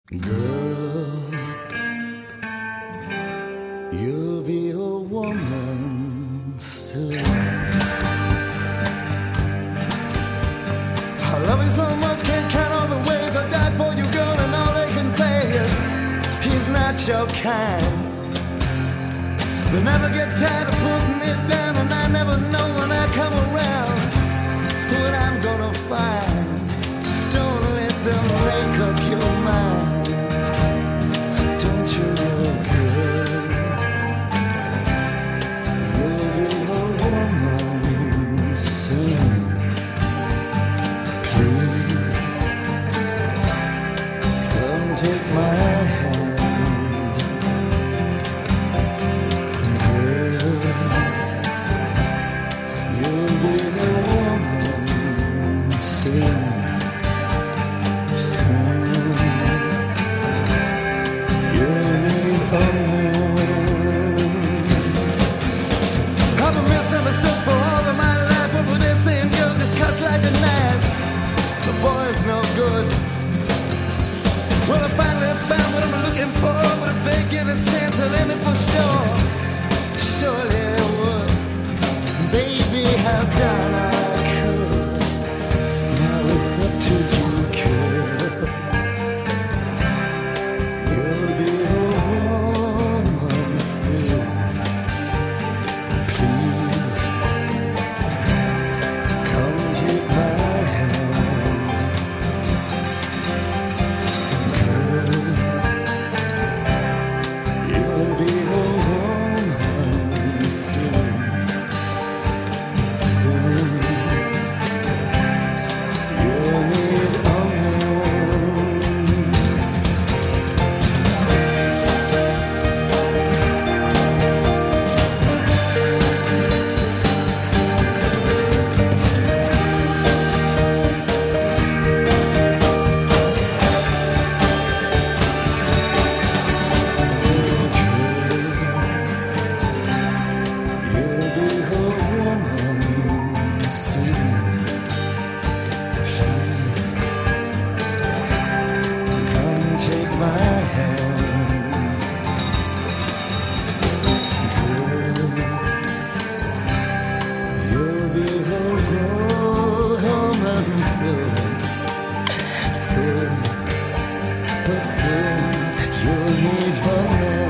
Girl, you'll be a woman soon. I love you so much, can't count all the ways I died for you, girl, and all they can say is he's not your kind. They never get tired of putting me down, and I never know when I come around what I'm gonna find. Don't let them make up your mind. Don't you know, girl, you'll be a woman soon. Please, come take my hand. Girl, you'll be a woman soon. I've been misunderstood for all of my life. Over there saying girls just cut like a knife. The boy's no good. Well, I finally found what I'm looking for, but if they give a chance, I'll end it for sure. Surely it would. Baby, how can I could? Now it's up to you, girl. You'll be a woman soon. Please, come take my hand. Girl, you'll be a woman soon. Soon, you'll need a woman. You'll be a woman soon. Please, come take my hand. Girl, you'll be a woman soon. Soon, but soon you'll need a man.